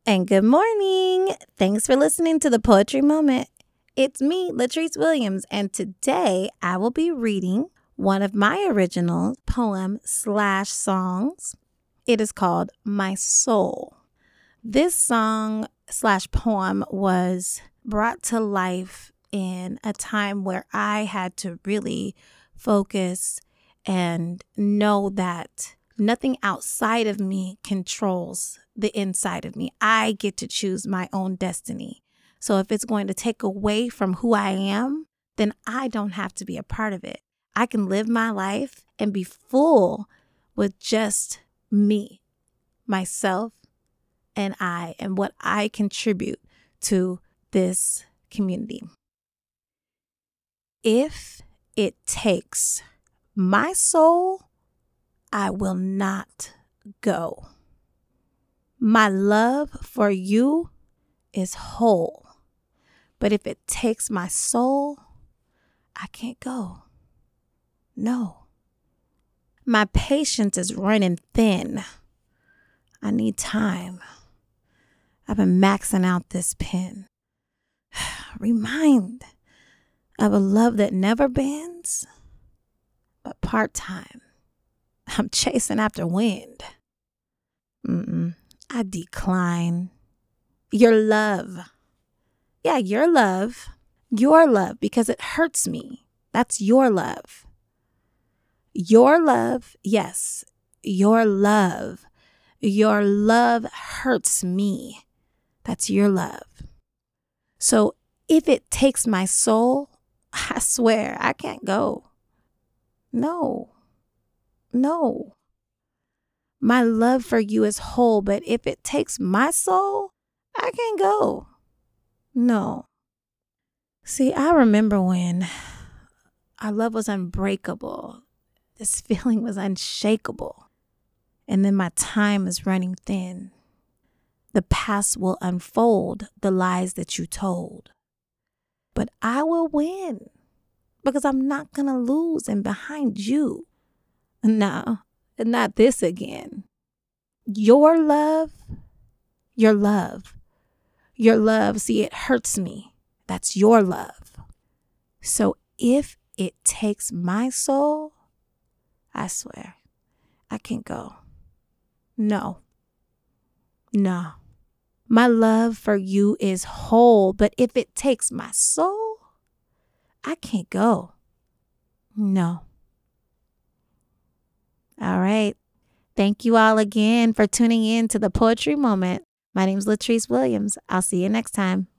And good morning. Thanks for listening to the Poetry Moment. It's me, Latrice Williams, and today I will be reading one of my original poem/songs. It is called My Soul. This song/poem was brought to life in a time where I had to really focus and know that nothing outside of me controls the inside of me. I get to choose my own destiny. So if it's going to take away from who I am, then I don't have to be a part of it. I can live my life and be full with just me, myself, and I, and what I contribute to this community. If it takes my soul, I will not go. My love for you is whole, but if it takes my soul, I can't go. No. My patience is running thin. I need time. I've been maxing out this pen. Remind of a love that never bends, but part-time. I'm chasing after wind. I decline. Your love. Yeah, your love. Your love, because it hurts me. That's your love. Your love, yes, your love. Your love hurts me. That's your love. So if it takes my soul, I swear I can't go. No. My love for you is whole, but if it takes my soul, I can't go. No. See, I remember when our love was unbreakable. This feeling was unshakable. And then my time is running thin. The past will unfold the lies that you told. But I will win because I'm not going to lose and behind you. No, not this again. Your love, see, it hurts me. That's your love. So if it takes my soul, I swear, I can't go. No. My love for you is whole, but if it takes my soul, I can't go. No. All right. Thank you all again for tuning in to the Poetry Moment. My name's Latrice Williams. I'll see you next time.